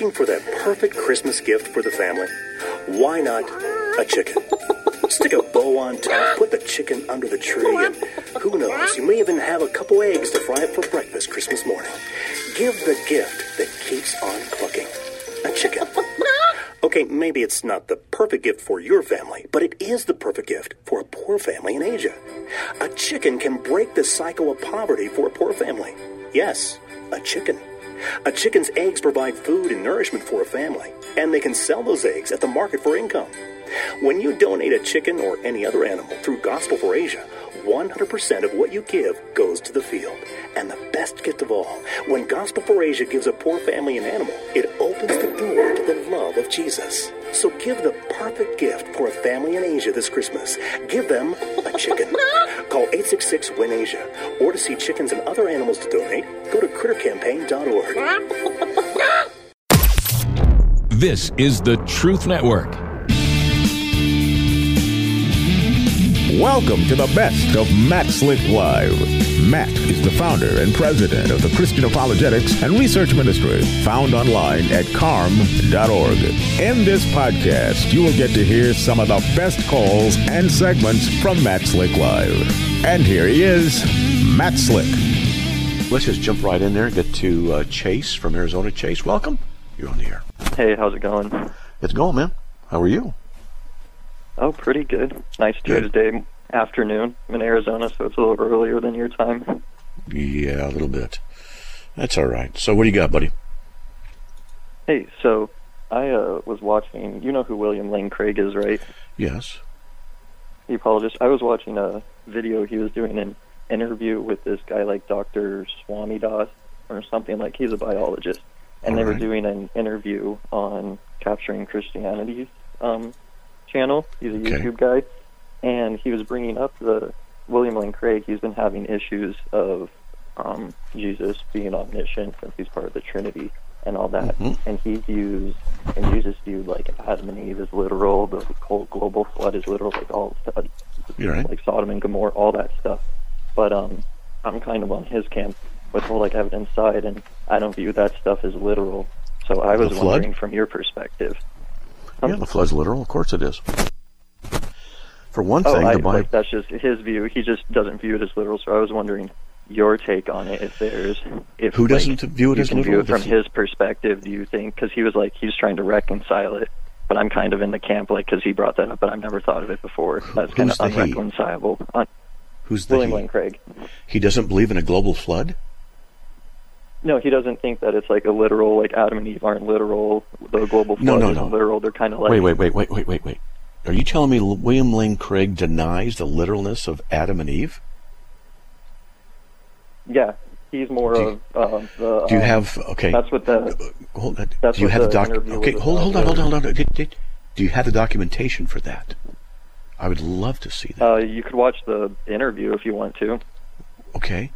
Looking for that perfect Christmas gift for the family? Why not a chicken? Stick a bow on top, put the chicken under the tree, and who knows, you may even have a couple eggs to fry up for breakfast Christmas morning. Give the gift that keeps on clucking. A chicken. Okay, maybe it's not the perfect gift for your family, but it is the perfect gift for a poor family in Asia. A chicken can break the cycle of poverty for a poor family. Yes, a chicken. A chicken's eggs provide food and nourishment for a family, and they can sell those eggs at the market for income. When you donate a chicken or any other animal through Gospel for Asia, 100% of what you give goes to the field. And the best gift of all, when Gospel for Asia gives a poor family an animal, it opens the door to the love of Jesus. So give the perfect gift for a family in Asia this Christmas. Give them a chicken. Call 866-WIN-ASIA. Or to see chickens and other animals to donate, go to crittercampaign.org. This is the Truth Network. Welcome to the best of Matt Slick Live. Matt is the founder and president of the Christian Apologetics and Research Ministry, found online at carm.org. In this podcast, you will get to hear some of the best calls and segments from Matt Slick Live. And here he is, Matt Slick. Let's just jump right in there and get to Chase from Arizona. Chase, welcome. You're on the air. Hey, how's it going? It's going, man. How are you? Oh, pretty good. Nice Tuesday afternoon. I'm in Arizona, so it's a little earlier than your time. Yeah, a little bit. That's all right. So what do you got, buddy? Hey, so I was watching, you know who William Lane Craig is, right? Yes. The apologist. I was watching a video. He was doing an interview with this guy like Dr. Swami Das or something, like he's a biologist. And they were doing an interview on Capturing Christianity's channel. He's a YouTube guy. And he was bringing up the William Lane Craig. He's been having issues of Jesus being omniscient since he's part of the Trinity and all that. Mm-hmm. And Jesus viewed like Adam and Eve as literal, the whole global flood is literal, like all stuff, like Sodom and Gomorrah, all that stuff. But I'm kind of on his camp with whole like evidence side, and I don't view that stuff as literal. So I was wondering from your perspective. Yeah, the flood's literal. Of course it is. For one thing, the Bible... like, that's just his view. He just doesn't view it as literal. So I was wondering your take on it. Who doesn't view it as literal? You can view it from his perspective. Do you think? Because he was like he's trying to reconcile it, but I'm kind of in the camp like because he brought that up, but I've never thought of it before. That's kind of unreconcilable. Who's the William Lane Craig? He doesn't believe in a global flood? No, he doesn't think that it's like a literal, like Adam and Eve aren't literal. The global flood isn't literal. They're kind of like... Wait. Are you telling me William Lane Craig denies the literalness of Adam and Eve? Yeah, he's more of the... Do you have... Okay. That's what the... Hold on. Do you have the Okay, hold on. Do you have the documentation for that? I would love to see that. You could watch the interview if you want to. Okay.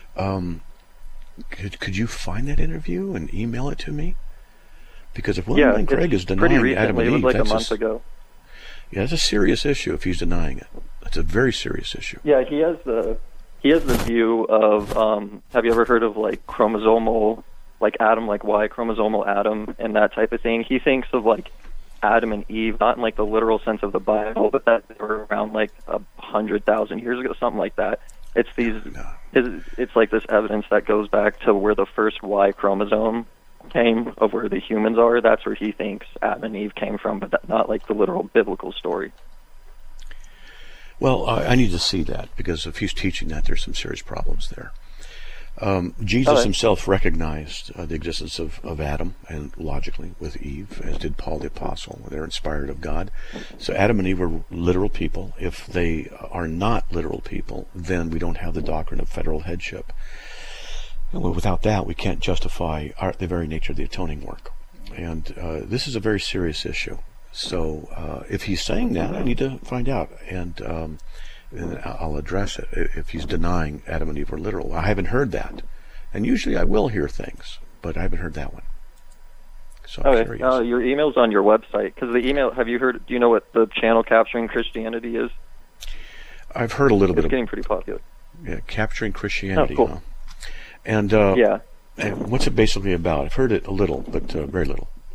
Could you find that interview and email it to me? Because if William Lane Craig is denying Adam and Eve, it was like a month ago. Yeah, that's a serious issue if he's denying it. That's a very serious issue. Yeah, he has the view of have you ever heard of like chromosomal, like Adam, like Y chromosomal Adam and that type of thing? He thinks of like Adam and Eve, not in like the literal sense of the Bible, but that they were around like 100,000 years ago, something like that. It's it's like this evidence that goes back to where the first Y chromosome came, of where the humans are. That's where he thinks Adam and Eve came from, but not like the literal biblical story. Well, I need to see that, because if he's teaching that, there's some serious problems there. Jesus himself recognized the existence of Adam, and logically with Eve, as did Paul the Apostle. They're inspired of God. So Adam and Eve were literal people. If they are not literal people, then we don't have the doctrine of federal headship. And without that, we can't justify the very nature of the atoning work. And this is a very serious issue. So if he's saying that, I need to find out, and I'll address it if he's denying Adam and Eve were literal. I haven't heard that. And usually I will hear things, but I haven't heard that one. So I'm curious. Your email's on your website. Because the email, do you know what the channel Capturing Christianity is? I've heard a little bit. It's getting pretty popular. Yeah, Capturing Christianity. Oh, cool. Huh? And, and what's it basically about? I've heard it a little, but very little.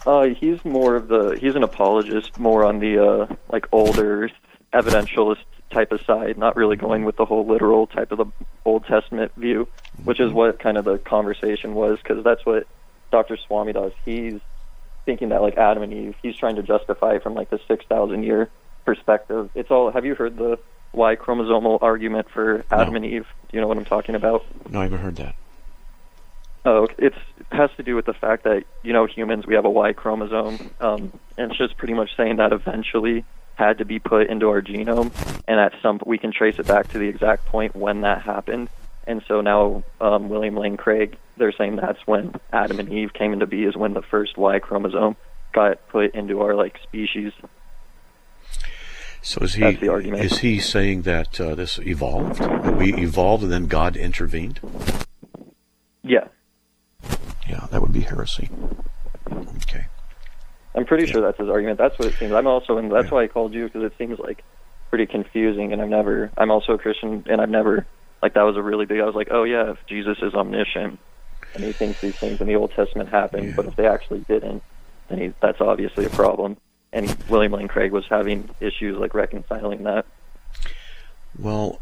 He's an apologist, more on the like older evidentialist type of side, not really going with the whole literal type of the Old Testament view, which is what kind of the conversation was, because that's what Dr. Swami does. He's thinking that like Adam and Eve, he's trying to justify from like the 6,000 year perspective. It's all. Have you heard the Y chromosomal argument for Adam and Eve? Do you know what I'm talking about? No, I haven't heard that. Oh, it has to do with the fact that, humans, we have a Y chromosome, and it's just pretty much saying that eventually had to be put into our genome, and we can trace it back to the exact point when that happened. And so now William Lane Craig, they're saying that's when Adam and Eve came into be, is when the first Y chromosome got put into our like species. So that's the argument. Is he saying that this evolved? That we evolved and then God intervened? Yeah. Yeah, that would be heresy. Okay. I'm pretty sure that's his argument. That's what it seems. That's why I called you, because it seems like pretty confusing, and I'm also a Christian, and I've never, like, that was a really big, I was like, oh yeah, if Jesus is omniscient, and he thinks these things in the Old Testament happened, but if they actually didn't, then that's obviously a problem. And William Lane Craig was having issues like reconciling that. Well,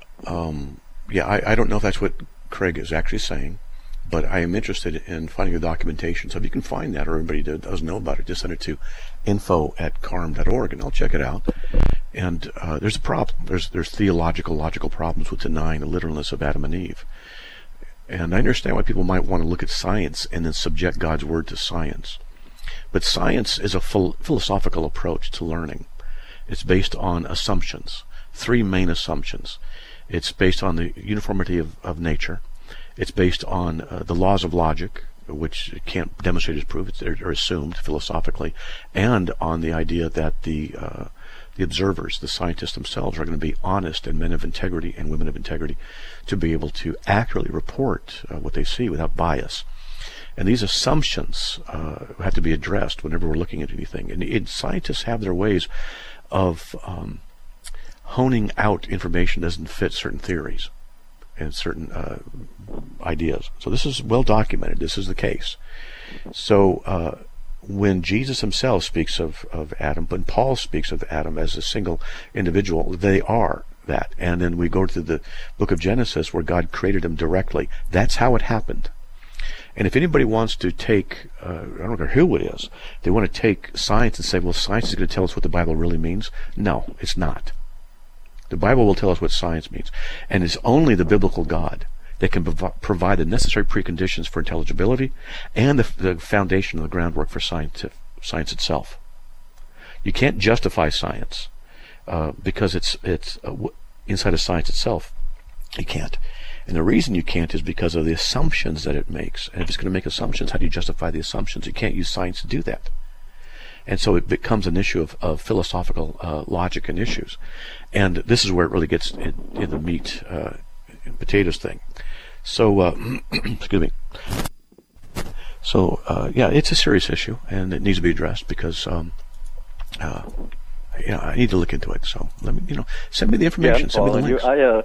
I don't know if that's what Craig is actually saying, but I am interested in finding the documentation. So if you can find that, or everybody does know about it, just send it to info@carm.org, and I'll check it out. And there's a problem. There's logical problems with denying the literalness of Adam and Eve. And I understand why people might want to look at science and then subject God's word to science. But science is a philosophical approach to learning. It's based on assumptions, 3 main assumptions. It's based on the uniformity of nature. It's based on the laws of logic, which can't demonstrate as proof, they're assumed philosophically, and on the idea that the observers, the scientists themselves, are going to be honest and men of integrity and women of integrity to be able to accurately report what they see without bias. And these assumptions have to be addressed whenever we're looking at anything. And scientists have their ways of honing out information that doesn't fit certain theories and certain ideas. So this is well documented. This is the case. So when Jesus himself speaks of Adam, when Paul speaks of Adam as a single individual, they are that. And then we go to the book of Genesis where God created him directly. That's how it happened. And if anybody wants to take, I don't care who it is, they want to take science and say, well, science is going to tell us what the Bible really means. No, it's not. The Bible will tell us what science means. And it's only the biblical God that can provide the necessary preconditions for intelligibility and the foundation of the groundwork for science itself. You can't justify science because it's inside of science itself. You can't. And the reason you can't is because of the assumptions that it makes. And if it's going to make assumptions, how do you justify the assumptions? You can't use science to do that. And so it becomes an issue of philosophical logic and issues. And this is where it really gets in the meat and potatoes thing. So, excuse me. So, it's a serious issue, and it needs to be addressed because, I need to look into it. So, let me, send me the information. Send me the links.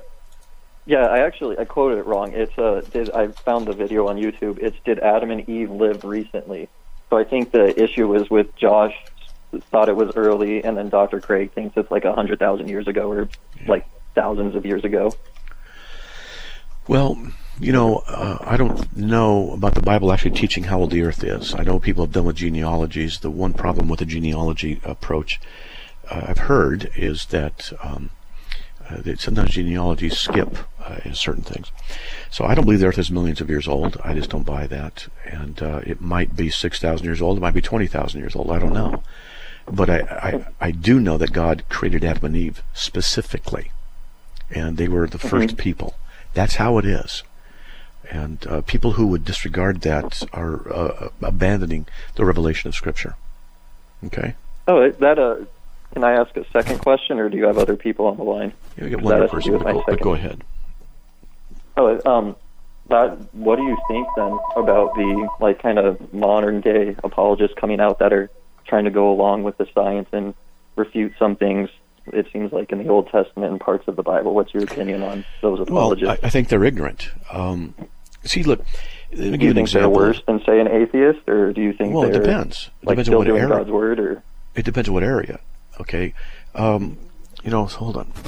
I quoted it wrong. It's I found the video on YouTube. It's Did Adam and Eve Live Recently? So I think the issue was with Josh thought it was early, and then Dr. Craig thinks it's like 100,000 years ago, or like thousands of years ago. Well, I don't know about the Bible actually teaching how old the earth is. I know people have done with genealogies. The one problem with the genealogy approach I've heard is that sometimes genealogies skip certain things. So I don't believe the earth is millions of years old. I just don't buy that. And it might be 6,000 years old. It might be 20,000 years old. I don't know. But I do know that God created Adam and Eve specifically. And they were the first people. That's how it is. And people who would disregard that are abandoning the revelation of Scripture. Okay? Oh, that... Can I ask a second question, or do you have other people on the line? Yeah, we got one other person, but go ahead. What do you think then about the kind of modern day apologists coming out that are trying to go along with the science and refute some things? It seems like in the Old Testament and parts of the Bible. What's your opinion on those apologists? Well, I think they're ignorant. See, look, Let me do you give an think they're example. worse than, say, an atheist, or do you think Well, it they're depends. It like depends still on what doing area. God's word? Or It depends on what area. Okay, so hold on.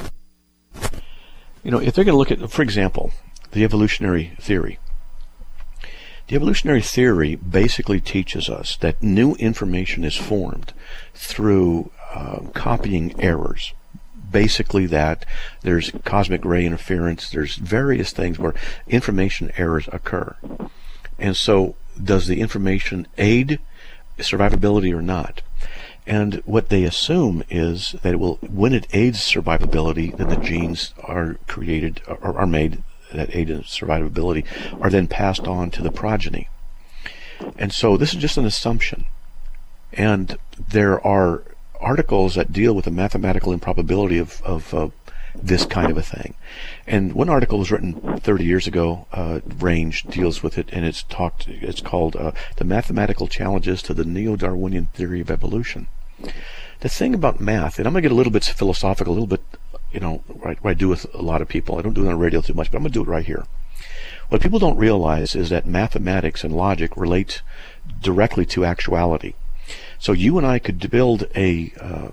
If they're going to look at, for example, the evolutionary theory. The evolutionary theory basically teaches us that new information is formed through copying errors. Basically that there's cosmic ray interference, there's various things where information errors occur. And so does the information aid survivability or not? And what they assume is that when it aids survivability, then the genes are created or are made that aid in survivability are then passed on to the progeny. And so this is just an assumption. And there are articles that deal with the mathematical improbability of this kind of a thing. And one article was written 30 years ago, Range deals with it, and it's called The Mathematical Challenges to the Neo-Darwinian Theory of Evolution. The thing about math, and I'm going to get a little bit philosophical, a little bit, what I do with a lot of people. I don't do it on the radio too much, but I'm going to do it right here. What people don't realize is that mathematics and logic relate directly to actuality. So you and I could build a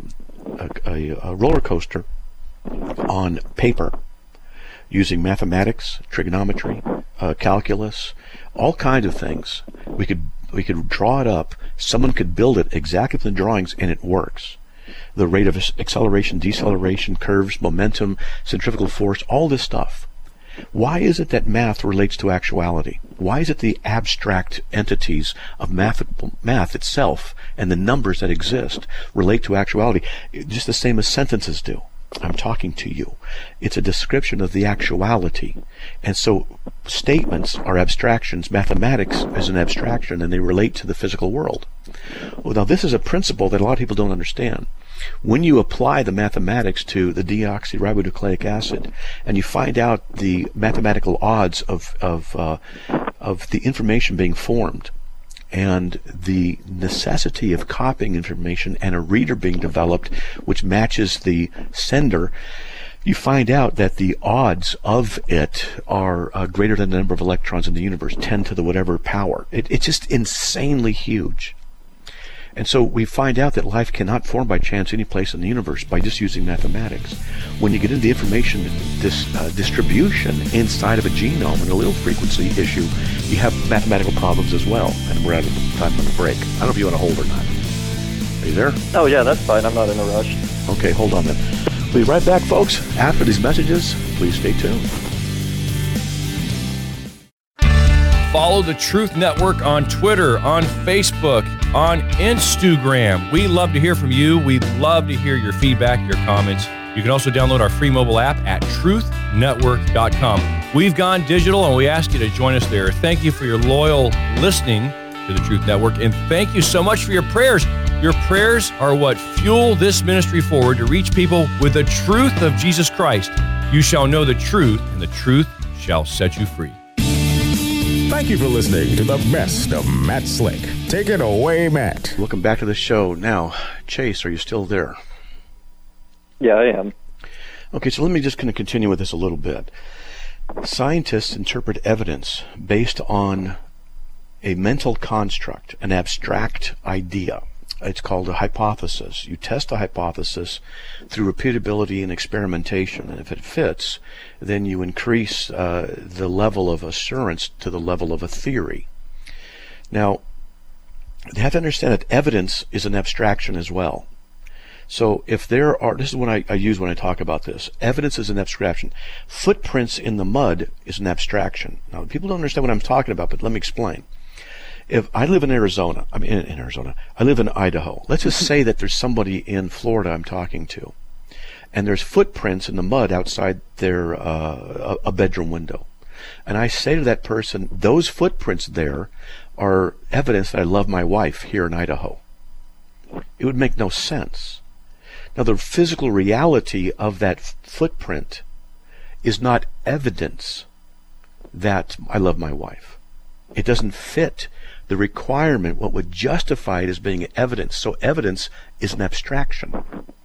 roller coaster on paper using mathematics, trigonometry, calculus, all kinds of things. We could draw it up. Someone could build it exactly from the drawings, and it works. The rate of acceleration, deceleration, curves, momentum, centrifugal force, all this stuff. Why is it that math relates to actuality? Why is it the abstract entities of math itself and the numbers that exist relate to actuality just the same as sentences do? I'm talking to you. It's a description of the actuality. And so statements are abstractions. Mathematics is an abstraction, and they relate to the physical world. Well, now this is a principle that a lot of people don't understand. When you apply the mathematics to the deoxyribonucleic acid, and you find out the mathematical odds of the information being formed, and the necessity of copying information and a reader being developed which matches the sender, you find out that the odds of it are greater than the number of electrons in the universe, 10 to the whatever power. It's just insanely huge. And so we find out that life cannot form by chance any place in the universe by just using mathematics. When you get into the information distribution inside of a genome and a little frequency issue, you have mathematical problems as well. And we're out of time on the break. I don't know if you want to hold or not. Are you there? Oh, yeah, that's fine. I'm not in a rush. Okay, hold on then. We'll be right back, folks. After these messages, please stay tuned. Follow the Truth Network on Twitter, on Facebook, on Instagram. We love to hear from you. We love to hear your feedback, your comments. You can also download our free mobile app at truthnetwork.com. We've gone digital, and we ask you to join us there. Thank you for your loyal listening to the Truth Network, and thank you so much for your prayers. Your prayers are what fuel this ministry forward to reach people with the truth of Jesus Christ. You shall know the truth, and the truth shall set you free. Thank you for listening to the best of Matt Slick. Take it away, Matt. Welcome back to the show. Now, Chase, are you still there? Yeah, I am. Okay, so let me just kind of continue with this a little bit. Scientists interpret evidence based on a mental construct, an abstract idea. It's called a hypothesis. You test a hypothesis through repeatability and experimentation, and if it fits, then you increase the level of assurance to the level of a theory. Now, you have to understand that evidence is an abstraction as well. So if there are, this is what I use when I talk about this, evidence is an abstraction. Footprints in the mud is an abstraction. Now, people don't understand what I'm talking about, but let me explain. If I live in Arizona, I live in Idaho. Let's just say that there's somebody in Florida I'm talking to, and there's footprints in the mud outside their a bedroom window. And I say to that person, those footprints there are evidence that I love my wife here in Idaho. It would make no sense. Now, the physical reality of that footprint is not evidence that I love my wife. It doesn't fit the requirement, what would justify it as being evidence. So evidence is an abstraction.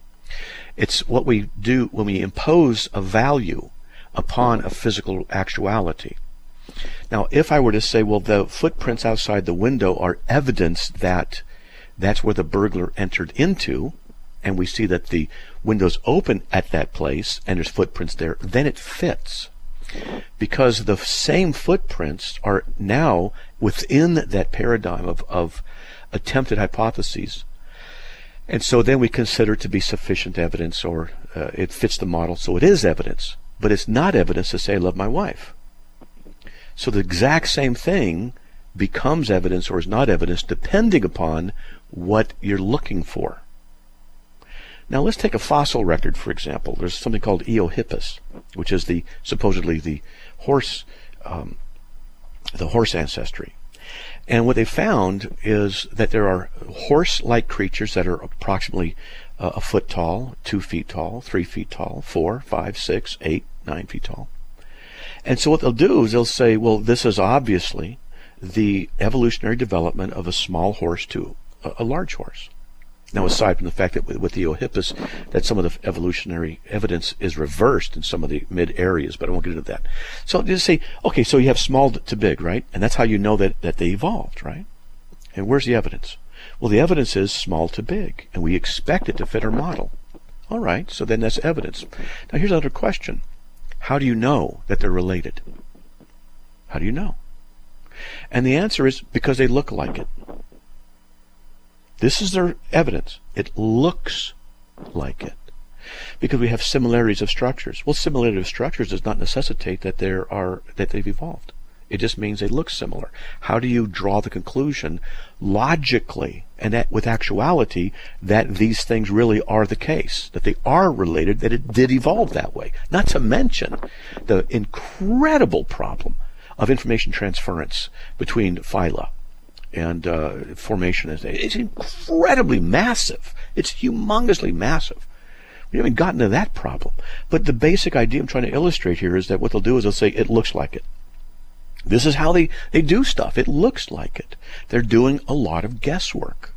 It's what we do when we impose a value upon a physical actuality. Now, if I were to say, well, the footprints outside the window are evidence that that's where the burglar entered into, and we see that the window's open at that place and there's footprints there, then it fits. Because the same footprints are now within that paradigm of attempted hypotheses. And so then we consider it to be sufficient evidence, or it fits the model, so it is evidence. But it's not evidence to say I love my wife. So the exact same thing becomes evidence or is not evidence depending upon what you're looking for. Now let's take a fossil record, for example. There's something called Eohippus, which is supposedly the horse ancestry. And what they found is that there are horse-like creatures that are approximately a foot tall, 2 feet tall, 3 feet tall, 4, 5, 6, 8, 9 feet tall. And so what they'll do is they'll say, well, this is obviously the evolutionary development of a small horse to a large horse. Now, aside from the fact that with the Eohippus, that some of the evolutionary evidence is reversed in some of the mid areas, but I won't get into that. So just say, okay, so you have small to big, right? And that's how you know that they evolved, right? And where's the evidence? Well, the evidence is small to big, and we expect it to fit our model. All right, so then that's evidence. Now, here's another question. How do you know that they're related? How do you know? And the answer is because they look like it. This is their evidence. It looks like it. Because we have similarities of structures. Well, similarity of structures does not necessitate that they've evolved. It just means they look similar. How do you draw the conclusion logically and that with actuality that these things really are the case, that they are related, that it did evolve that way? Not to mention the incredible problem of information transference between phyla and formation. It's incredibly massive. It's humongously massive. We haven't gotten to that problem. But the basic idea I'm trying to illustrate here is that what they'll do is they'll say it looks like it. This is how they do stuff. It looks like it. They're doing a lot of guesswork.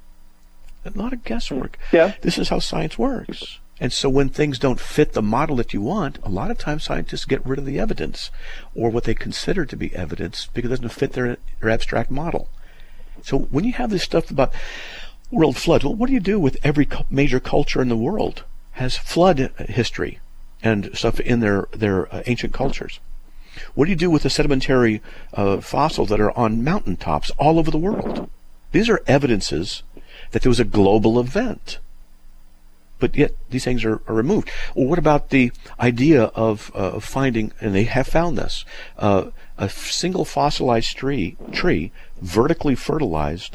A lot of guesswork. Yeah. This is how science works. And so when things don't fit the model that you want, a lot of times scientists get rid of the evidence, or what they consider to be evidence, because it doesn't fit their abstract model. So when you have this stuff about world floods, well, what do you do with every major culture in the world has flood history and stuff in their ancient cultures? What do you do with the sedimentary fossils that are on mountaintops all over the world? These are evidences that there was a global event. But yet these things are removed. Well, what about the idea of finding, and they have found this, a single fossilized tree vertically fossilized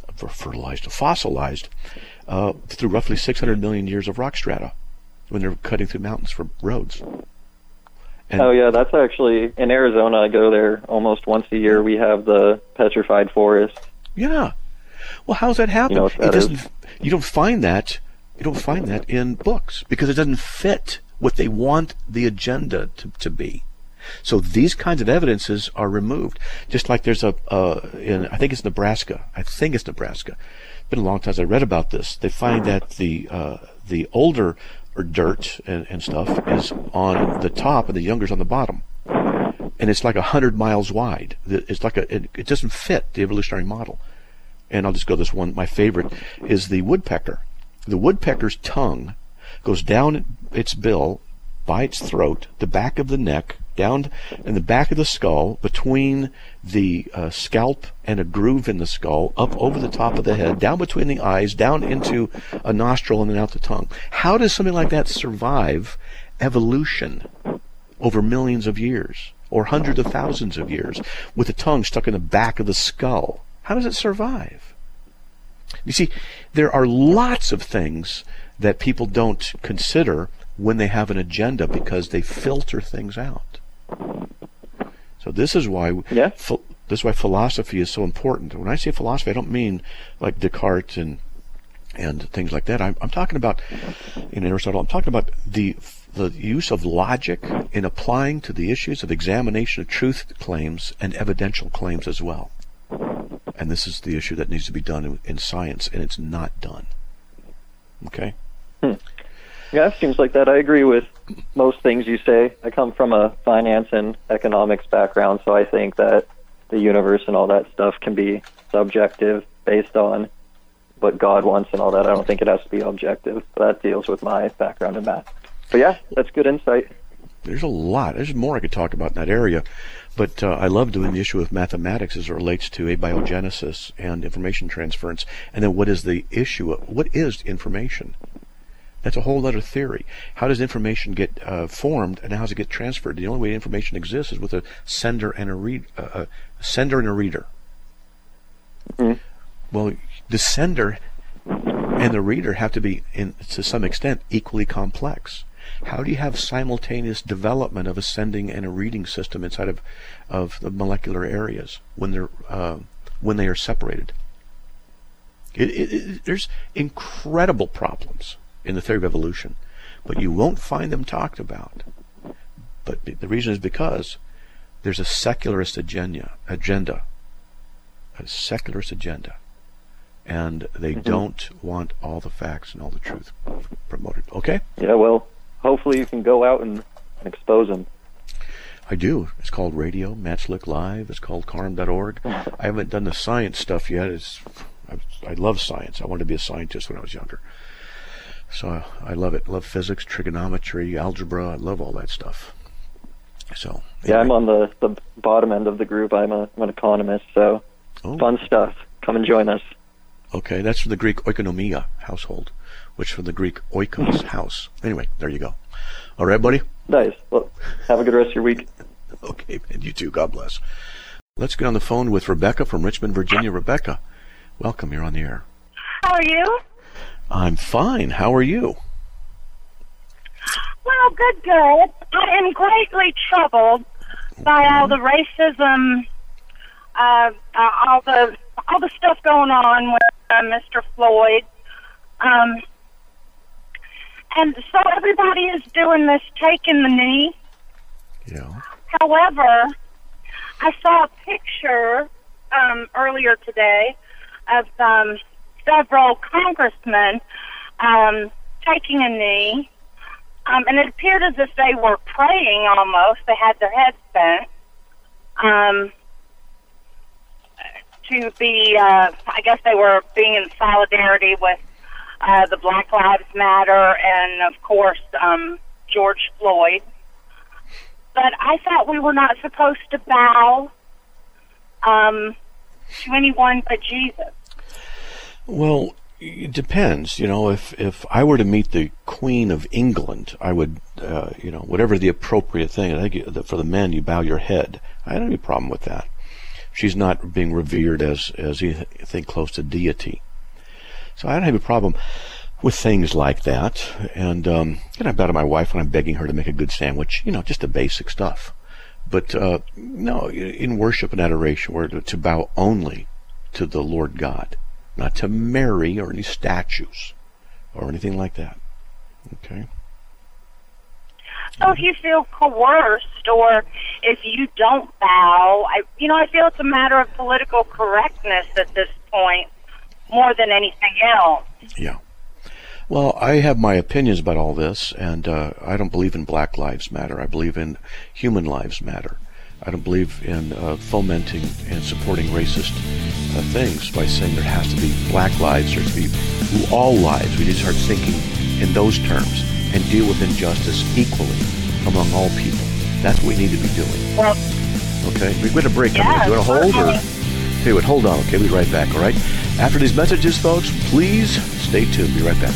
through roughly 600 million years of rock strata when they're cutting through mountains for roads. And oh yeah, that's actually in Arizona. I go there almost once a year. We have the petrified forest. Yeah. Well, how's that happen? You know, you don't find that. You don't find that in books because it doesn't fit what they want the agenda to be. So these kinds of evidences are removed. Just like there's I think it's Nebraska. It's been a long time since I read about this. They find that the older dirt and stuff is on the top and the younger's on the bottom. And it's like 100 miles wide. It's like it doesn't fit the evolutionary model. And I'll just go this one. My favorite is the woodpecker. The woodpecker's tongue goes down its bill, by its throat, the back of the neck, down in the back of the skull, between the scalp and a groove in the skull, up over the top of the head, down between the eyes, down into a nostril, and then out the tongue. How does something like that survive evolution over millions of years, or hundreds of thousands of years, with the tongue stuck in the back of the skull? How does it survive? You see, there are lots of things that people don't consider when they have an agenda because they filter things out. So this is why philosophy is so important. When I say philosophy, I don't mean like Descartes and things like that. I'm talking about, in Aristotle, I'm talking about the use of logic in applying to the issues of examination of truth claims and evidential claims as well. And this is the issue that needs to be done in science, and it's not done. Okay? Yeah, it seems like that. I agree with most things you say. I come from a finance and economics background, so I think that the universe and all that stuff can be subjective based on what God wants and all that. I don't think it has to be objective. That deals with my background in math. But yeah, that's good insight. There's a lot. There's more I could talk about in that area. But I love doing the issue of mathematics as it relates to abiogenesis and information transference. And then what is the issue? What is information? That's a whole other theory. How does information get formed, and how does it get transferred? The only way information exists is with a sender and a reader. Mm-hmm. Well, the sender and the reader have to be, to some extent, equally complex. How do you have simultaneous development of a sending and a reading system inside of the molecular areas when they are separated? There's incredible problems in the theory of evolution, but you won't find them talked about. But the reason is because there's a secularist agenda, and they don't want all the facts and all the truth promoted. Okay? Yeah, well, hopefully you can go out and expose them. I do. It's called Radio, Matt Slick Live. It's called carm.org. I haven't done the science stuff yet. I love science. I wanted to be a scientist when I was younger. So I love it. I love physics, trigonometry, algebra. I love all that stuff. So anyway. Yeah, I'm on the bottom end of the group. I'm an economist, so fun stuff. Come and join us. Okay, that's from the Greek oikonomia, household, which from the Greek oikos, house. Anyway, there you go. All right, buddy? Nice. Well, have a good rest of your week. Okay, man, you too. God bless. Let's get on the phone with Rebecca from Richmond, Virginia. Rebecca, welcome. You're on the air. How are you? I'm fine. How are you? Well, good. I am greatly troubled by all the racism, all the stuff going on with Mr. Floyd. And so everybody is doing this taking the knee. Yeah. However, I saw a picture earlier today of several congressmen taking a knee, and it appeared as if they were praying almost. They had their heads bent to be, I guess they were being in solidarity with the Black Lives Matter and, of course, George Floyd. But I thought we were not supposed to bow to anyone but Jesus. Well, it depends. You know, if I were to meet the Queen of England, I would, whatever the appropriate thing. I think for the men, you bow your head. I don't have any problem with that. She's not being revered as you think close to deity. So I don't have a problem with things like that. And I bow to my wife when I'm begging her to make a good sandwich. Just the basic stuff. But no, in worship and adoration, we're to bow only to the Lord God, not to Mary or any statues or anything like that. Okay. So if you feel coerced or if you don't bow, I feel it's a matter of political correctness at this point more than anything else. Yeah. Well, I have my opinions about all this, and I don't believe in Black Lives Matter. I believe in Human Lives Matter. I don't believe in fomenting and supporting racist things by saying there has to be black lives, there has to be all lives. We need to start thinking in those terms and deal with injustice equally among all people. That's what we need to be doing. Well, okay, we're going to break. Yeah, you want to hold? Or? Okay, wait, hold on. Okay, we'll be right back, all right? After these messages, folks, please stay tuned. Be right back.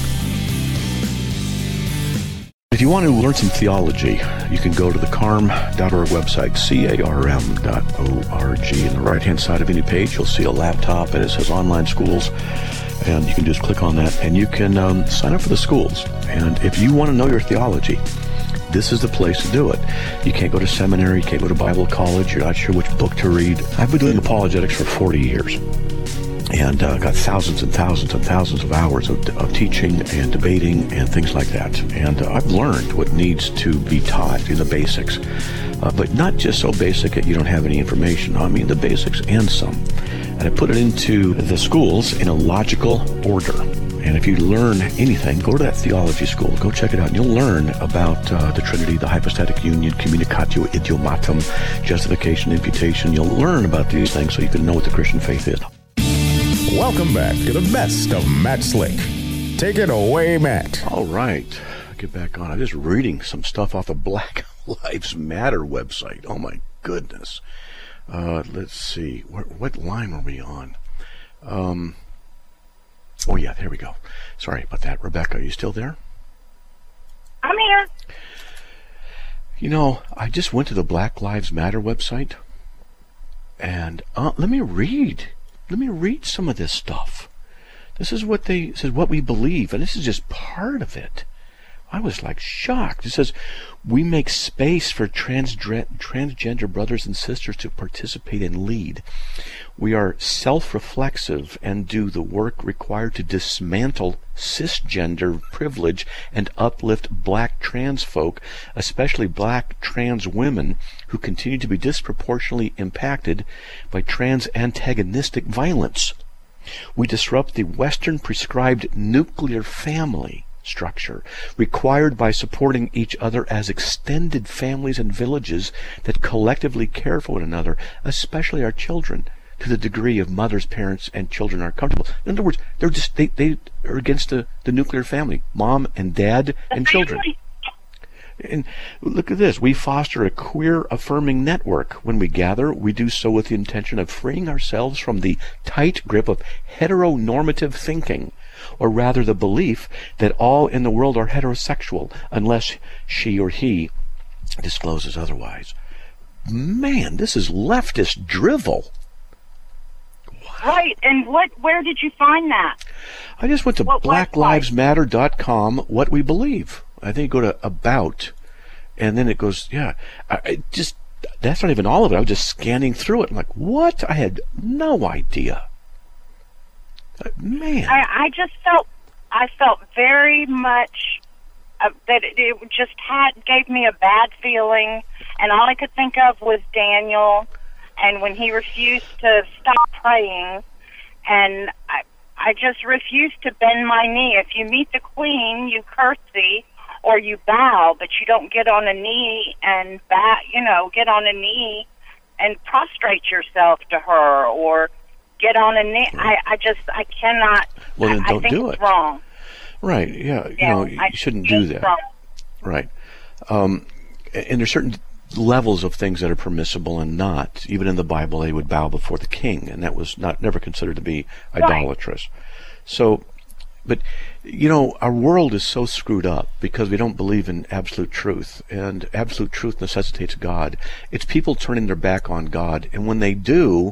If you want to learn some theology, you can go to the carm.org website, carm.org. On the right-hand side of any page, you'll see a laptop, and it says online schools. And you can just click on that, and you can sign up for the schools. And if you want to know your theology, this is the place to do it. You can't go to seminary, you can't go to Bible college, you're not sure which book to read. I've been doing apologetics for 40 years. And got thousands and thousands and thousands of hours of teaching and debating and things like that. And I've learned what needs to be taught in the basics. But not just so basic that you don't have any information. I mean the basics and some. And I put it into the schools in a logical order. And if you learn anything, go to that theology school. Go check it out. And you'll learn about the Trinity, the hypostatic union, communicatio idiomatum, justification, imputation. You'll learn about these things so you can know what the Christian faith is. Welcome back to the best of Matt Slick. Take it away, Matt. All right. Get back on. I'm just reading some stuff off the Black Lives Matter website. Oh, my goodness. Let's see. What line were we on? Oh, yeah, there we go. Sorry about that. Rebecca, are you still there? I'm here. You know, I just went to the Black Lives Matter website, and let me read some of this stuff. This is what we believe, and this is just part of it. I was like shocked. It says, we make space for transgender brothers and sisters to participate and lead. We are self-reflexive and do the work required to dismantle cisgender privilege and uplift black trans folk, especially black trans women who continue to be disproportionately impacted by trans antagonistic violence. We disrupt the Western prescribed nuclear family structure required by supporting each other as extended families and villages that collectively care for one another, especially our children, to the degree of mothers, parents, and children are comfortable. In other words, they are against the nuclear family, mom and dad and children. And look at this. We foster a queer affirming network. When we gather, we do so with the intention of freeing ourselves from the tight grip of heteronormative thinking, or rather the belief that all in the world are heterosexual unless she or he discloses otherwise. Man, this is leftist drivel. Wow. Right, and where did you find that? I just went to blacklivesmatter.com, what we believe. I think you go to About, and then it goes, that's not even all of it. I was just scanning through it. I'm like, what? I had no idea. Man. I felt very much that it just gave me a bad feeling, and all I could think of was Daniel, and when he refused to stop praying, and I just refused to bend my knee. If you meet the Queen, you curtsy or you bow, but you don't get on a knee and get on a knee and prostrate yourself to her, or get on a knee. I cannot. Well, then don't I think do it's it. Wrong. Right. Yeah. You shouldn't do that. Wrong. Right. And there's certain levels of things that are permissible and not. Even in the Bible, they would bow before the king, and that was never considered to be idolatrous. Right. So, but our world is so screwed up because we don't believe in absolute truth, and absolute truth necessitates God. It's people turning their back on God, and when they do,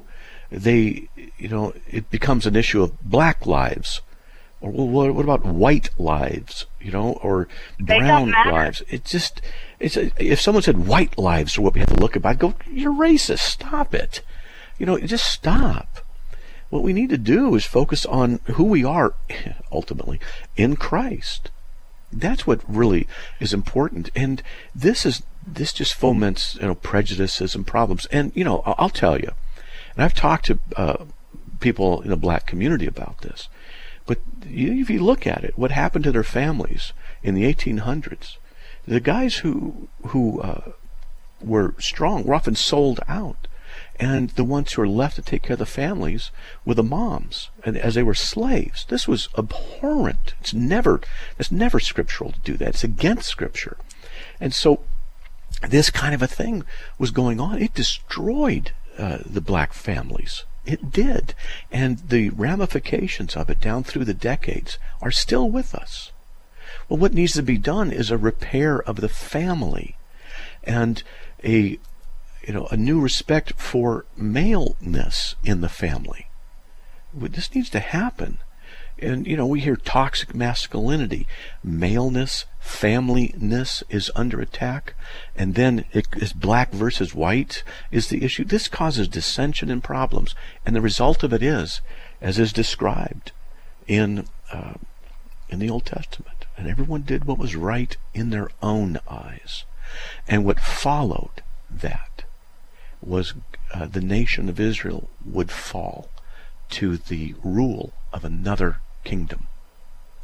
it becomes an issue of black lives, or what about white lives, or brown lives? If someone said white lives are what we have to look at, I'd go, you're racist. Stop it. Just stop. What we need to do is focus on who we are, ultimately, in Christ. That's what really is important. And this just foments, prejudices and problems. And, I'll tell you, and I've talked to people in the black community about this, but if you look at it, what happened to their families in the 1800s, the guys who were strong were often sold out, and the ones who were left to take care of the families were the moms, and as they were slaves. This was abhorrent. It's never scriptural to do that. It's against Scripture. And so this kind of a thing was going on. It destroyed the black families. It did. And the ramifications of it down through the decades are still with us. Well, what needs to be done is a repair of the family and a new respect for maleness in the family. This needs to happen. And, we hear toxic masculinity. Maleness, familyness is under attack. And then it's black versus white is the issue. This causes dissension and problems. And the result of it is, as is described in the Old Testament, and everyone did what was right in their own eyes. And what followed that was the nation of Israel would fall to the rule of another kingdom.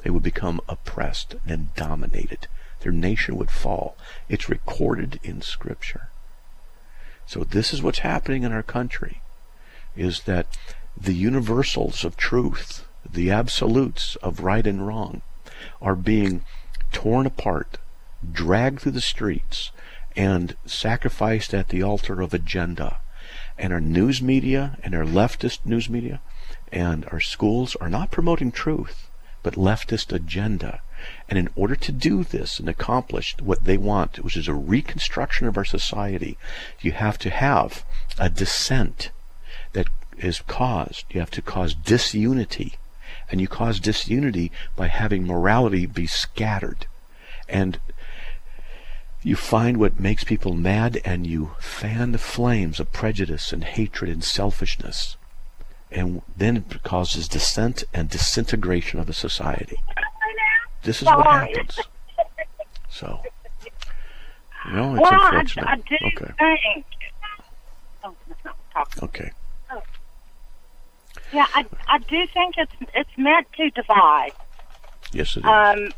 They would become oppressed and dominated. Their nation would fall. It's recorded in Scripture. So this is what's happening in our country, is that the universals of truth, the absolutes of right and wrong, are being torn apart, dragged through the streets, and sacrificed at the altar of agenda. And our news media and our leftist news media and our schools are not promoting truth, but leftist agenda. And in order to do this and accomplish what they want, which is a reconstruction of our society, you have to have a dissent that is caused. You have to cause disunity. And you cause disunity by having morality be scattered. And you find what makes people mad, and you fan the flames of prejudice and hatred and selfishness. And then it causes dissent and disintegration of a society. This is what happens. So, it's unfortunate. I do think. Oh, okay. Yeah, I do think it's meant to divide. Yes, it is.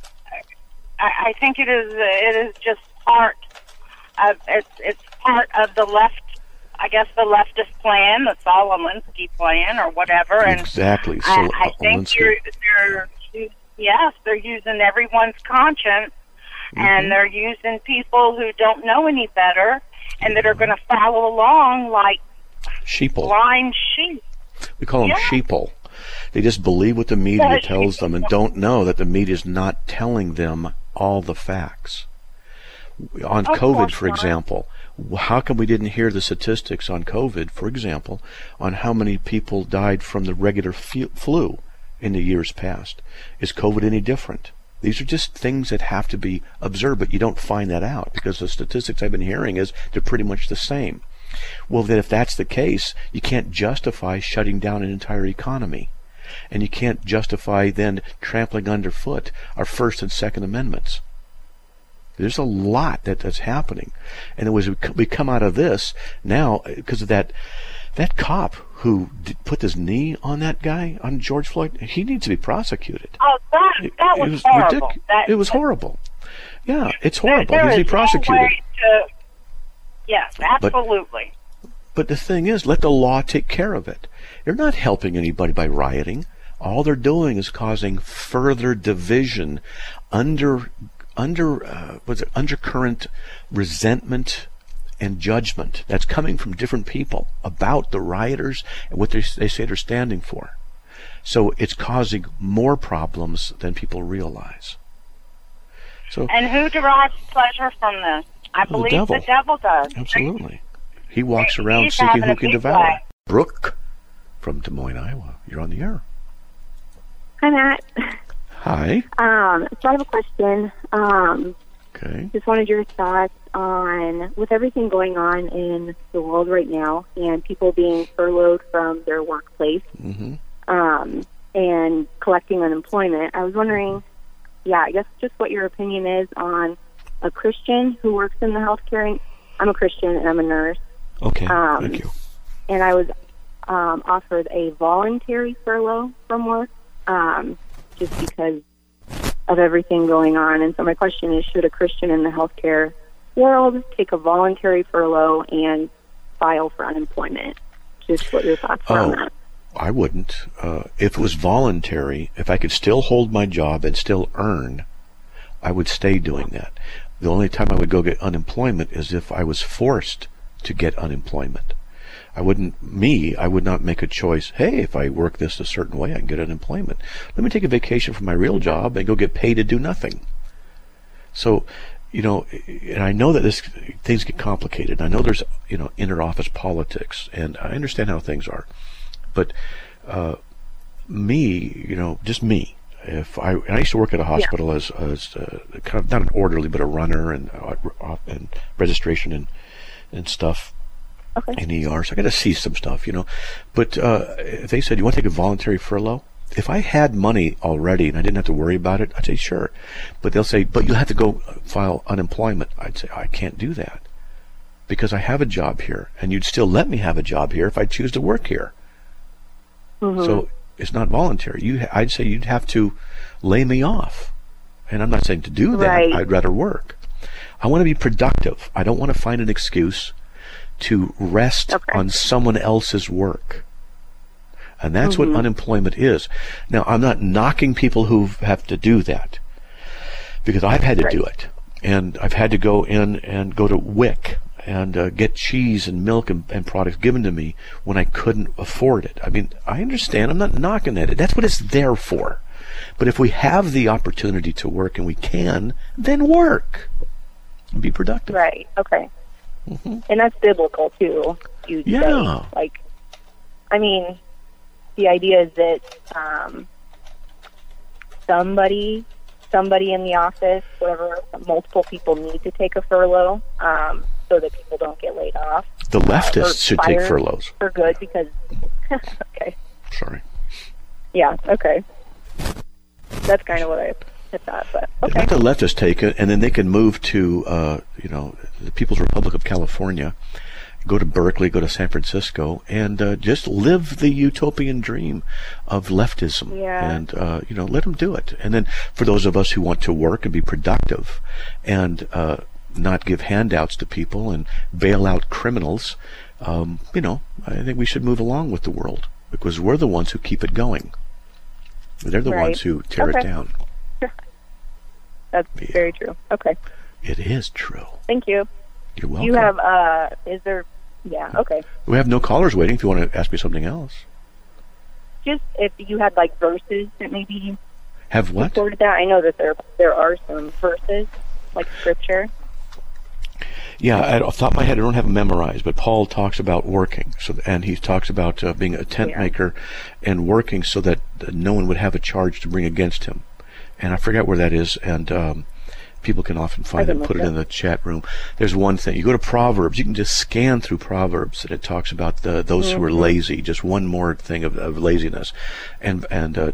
I think it is just part of it's part of the left. I guess the leftist plan, the Saul Alinsky plan, or whatever. And exactly. I think they're using everyone's conscience, and they're using people who don't know any better, and that are going to follow along like sheeple, blind sheep. We call them sheeple. They just believe what the media tells them and don't know that the media is not telling them all the facts. On COVID, for example, how come we didn't hear the statistics on COVID, for example, on how many people died from the regular flu in the years past? Is COVID any different? These are just things that have to be observed, but you don't find that out because the statistics I've been hearing is they're pretty much the same. Well, then if that's the case, you can't justify shutting down an entire economy. And you can't justify then trampling underfoot our First and Second Amendments. There's a lot that's happening. And as we come out of this now, because of that cop who put his knee on that guy, on George Floyd, he needs to be prosecuted. Oh, that was horrible. It was horrible. Yeah, it's horrible. He needs to be prosecuted. Yes, absolutely. But the thing is, let the law take care of it. They're not helping anybody by rioting. All they're doing is causing further division, undercurrent resentment and judgment that's coming from different people about the rioters and what they say they're standing for. So it's causing more problems than people realize. So, and who derives pleasure from this? I believe the devil does. Absolutely. He walks around seeking who can devour. Brooke from Des Moines, Iowa. You're on the air. Hi, Matt. Hi. So I have a question. Okay. Just wanted your thoughts on, with everything going on in the world right now and people being furloughed from their workplace and collecting unemployment, I was wondering, I guess just what your opinion is on a Christian who works in the healthcare. I'm a Christian and I'm a nurse. Okay, thank you. And I was offered a voluntary furlough from work just because of everything going on. And so my question is, should a Christian in the healthcare world take a voluntary furlough and file for unemployment? Just what your thoughts are on that. I wouldn't. If it was voluntary, if I could still hold my job and still earn, I would stay doing that. The only time I would go get unemployment is if I was forced to get unemployment. I would not make a choice, hey, if I work this a certain way, I can get unemployment. Let me take a vacation from my real job and go get paid to do nothing. So, and I know that things get complicated. I know there's, inter-office politics, and I understand how things are. But just me, I used to work at a hospital as kind of not an orderly, but a runner and registration and stuff in ER. So I got to see some stuff, But if they said, you want to take a voluntary furlough? If I had money already and I didn't have to worry about it, I'd say sure. But they'll say, but you'll have to go file unemployment. I'd say, I can't do that because I have a job here, and you'd still let me have a job here if I choose to work here. So It's not voluntary. I'd say you'd have to lay me off. And I'm not saying to do that. Right. I'd rather work. I want to be productive. I don't want to find an excuse to rest on someone else's work. And that's what unemployment is. Now, I'm not knocking people who have to do that, because I've had to do it. And I've had to go in and go to WIC and get cheese and milk and products given to me when I couldn't afford it. I mean, I understand. I'm not knocking at it. That's what it's there for. But if we have the opportunity to work and we can, then work. And be productive. Right. Okay. And that's biblical too. Yeah. Like, I mean, the idea is that somebody in the office, whatever, multiple people need to take a furlough so that people don't get laid off. The leftists should take furloughs. For good, because... okay. Sorry. Yeah, okay. That's kind of what I thought, but okay. Let the leftists take it, and then they can move to, the People's Republic of California, go to Berkeley, go to San Francisco, and just live the utopian dream of leftism. Yeah. And, let them do it. And then for those of us who want to work and be productive and not give handouts to people and bail out criminals, I think we should move along with the world, because we're the ones who keep it going. They're the ones who tear it down. That's very true. Okay. It is true. Thank you. You're welcome. You have, okay. We have no callers waiting if you want to ask me something else. Just if you had, like, verses that maybe... Have what? Supported that. I know that there are some verses, like scripture. Yeah, off the top of my head, I don't have them memorized, but Paul talks about working, and he talks about being a tent maker and working so that no one would have a charge to bring against him. And I forget where that is, and people can often find it and put it in the chat room. There's one thing. You go to Proverbs, you can just scan through Proverbs, and it talks about those who are lazy, just one more thing of laziness, and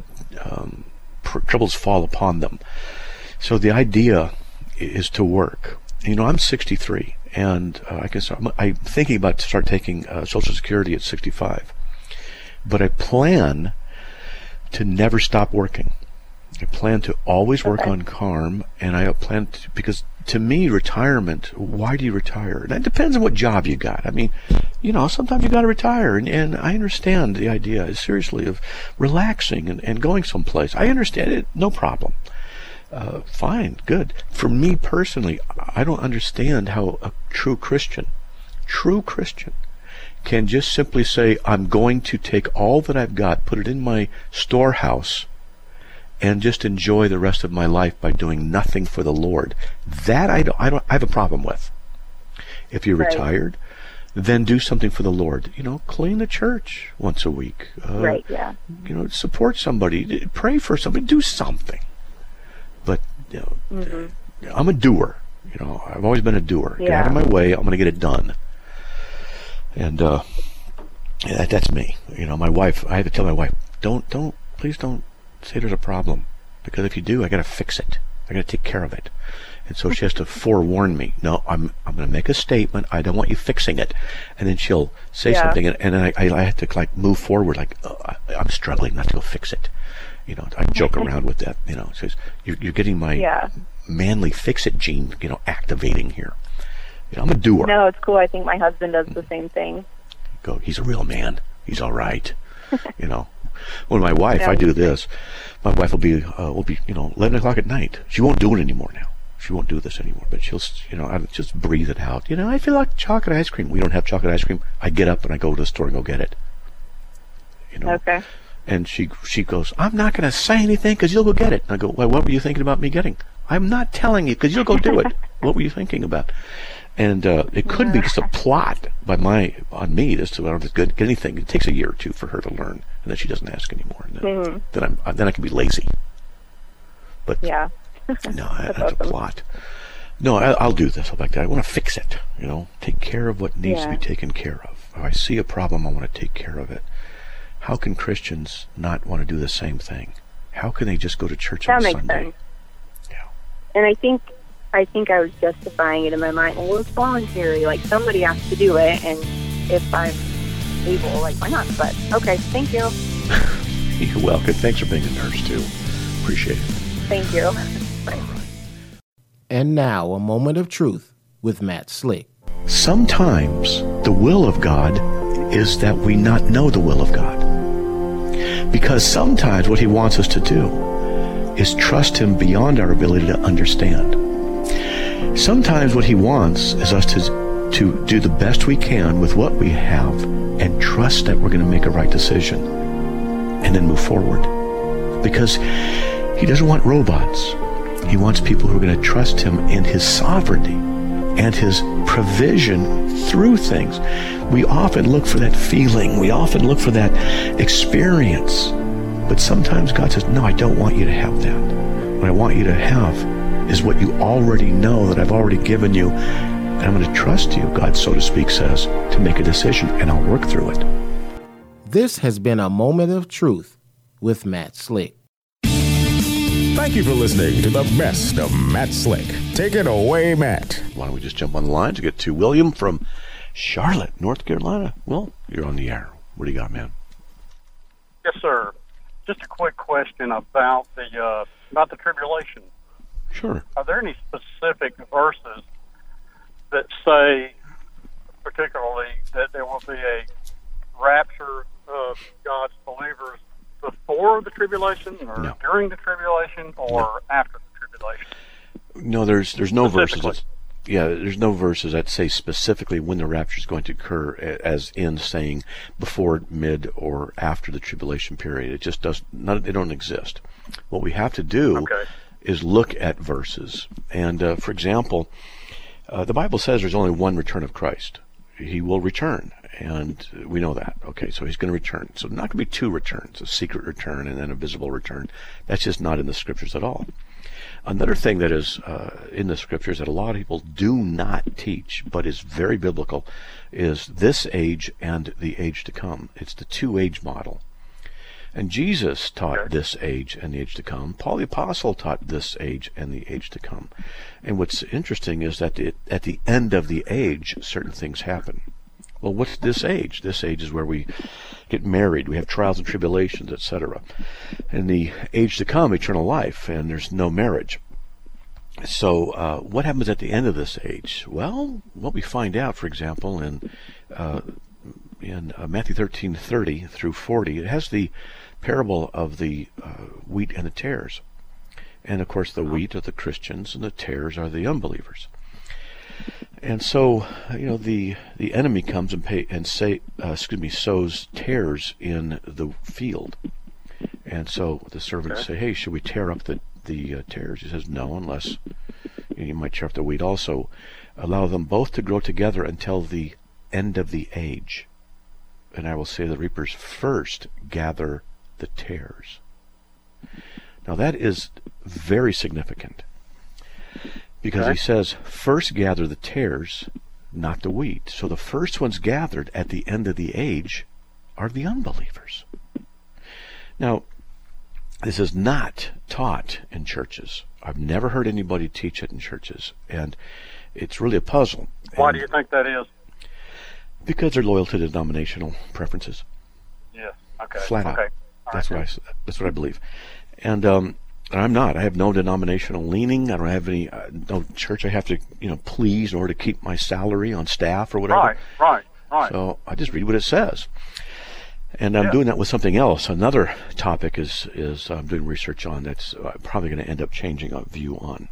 troubles fall upon them. So the idea is to work. I'm 63, and I'm thinking about start taking Social Security at 65. But I plan to never stop working. I plan to always work on CARM, and I plan to, because to me, retirement, why do you retire? That depends on what job you got. I mean, sometimes you got to retire, and I understand the idea, seriously, of relaxing and going someplace. I understand it, no problem. Fine, good. For me personally, I don't understand how a true Christian can just simply say, I'm going to take all that I've got, put it in my storehouse, and just enjoy the rest of my life by doing nothing for the Lord. That I have a problem with. If you're retired, then do something for the Lord. Clean the church once a week. Support somebody, pray for somebody, do something. But I'm a doer. I've always been a doer. Get out of my way. I'm going to get it done. And that's me. My wife. I have to tell my wife, please don't say there's a problem, because if you do, I got to fix it. I got to take care of it. And so she has to forewarn me. No, I'm going to make a statement. I don't want you fixing it. And then she'll say something, and then I have to move forward. I'm struggling not to go fix it. I joke around with that. Says you're getting my manly fix-it gene, activating here. I'm a doer. No, it's cool. I think my husband does the same thing. He's a real man. He's all right. When my wife, I do this. My wife will be 11 o'clock at night. She won't do it anymore now. She won't do this anymore. But she'll, I just breathe it out. I feel like chocolate ice cream. We don't have chocolate ice cream. I get up and I go to the store and go get it. Okay. And she goes, I'm not going to say anything because you'll go get it. And I go, well, what were you thinking about me getting? I'm not telling you because you'll go do it. What were you thinking about? And it could be just a plot on me as to I don't get anything. It takes a year or two for her to learn, and then she doesn't ask anymore. And then I can be lazy. But no, that's a plot. No, I'll do this. I want to fix it. Take care of what needs to be taken care of. If I see a problem, I want to take care of it. How can Christians not want to do the same thing? How can they just go to church on Sunday? That makes sense. Yeah. And I think I was justifying it in my mind. Well, it's voluntary. Somebody has to do it, and if I'm able, why not? But okay, thank you. You're welcome. Thanks for being a nurse, too. Appreciate it. Thank you. And now, a moment of truth with Matt Slick. Sometimes the will of God is that we not know the will of God. Because sometimes what he wants us to do is trust him beyond our ability to understand. Sometimes what he wants is us to do the best we can with what we have and trust that we're going to make a right decision and then move forward. Because he doesn't want robots. He wants people who are going to trust him in his sovereignty and his provision through things. We often look for that feeling. We often look for that experience. But sometimes God says, no, I don't want you to have that. What I want you to have is what you already know that I've already given you. And I'm going to trust you, God, so to speak, says, to make a decision, and I'll work through it. This has been a moment of truth with Matt Slick. Thank you for listening to the best of Matt Slick. Take it away, Matt. Why don't we just jump on the line to get to William from Charlotte, North Carolina. Well, you're on the air. What do you got, man? Yes, sir. Just a quick question about the tribulation. Sure. Are there any specific verses that say, particularly, that there will be a rapture of God's believers before the tribulation, or during the tribulation, or after the tribulation? No, there's no verses. There's no verses that say specifically when the rapture is going to occur, as in saying before, mid, or after the tribulation period. It just does not. They don't exist. What we have to do is look at verses. And for example, the Bible says there's only one return of Christ. He will return, and we know that. Okay, so he's going to return. So not going to be two returns, a secret return and then a visible return. That's just not in the scriptures at all. Another thing that is in the scriptures that a lot of people do not teach, but is very biblical, is this age and the age to come. It's the two-age model. And Jesus taught this age and the age to come. Paul the Apostle taught this age and the age to come. And what's interesting is that at the end of the age, certain things happen. Well, what's this age? This age is where we get married, we have trials and tribulations, etc. And the age to come, eternal life, and there's no marriage. So what happens at the end of this age? Well, what we find out, for example, in Matthew 13:30 through 40, it has the parable of the wheat and the tares. And of course the wheat are the Christians and the tares are the unbelievers. And so, the enemy comes and sows tares in the field. And so the servants say, hey, should we tear up the tares? He says, no, unless you might tear up the wheat also. Allow them both to grow together until the end of the age. And I will say the reapers first gather the tares. Now that is very significant, because he says first gather the tares, not the wheat. So the first ones gathered at the end of the age are the unbelievers. Now, this is not taught in churches. I've never heard anybody teach it in churches, and it's really a puzzle. Why do you think that is? Because they're loyal to denominational preferences. Yes. Okay. Flat out. Okay. That's what I believe. And I'm not. I have no denominational leaning. I don't have any no church I have to please in order to keep my salary on staff or whatever. Right. So I just read what it says. And I'm doing that with something else. Another topic is I'm doing research on that's probably going to end up changing our view on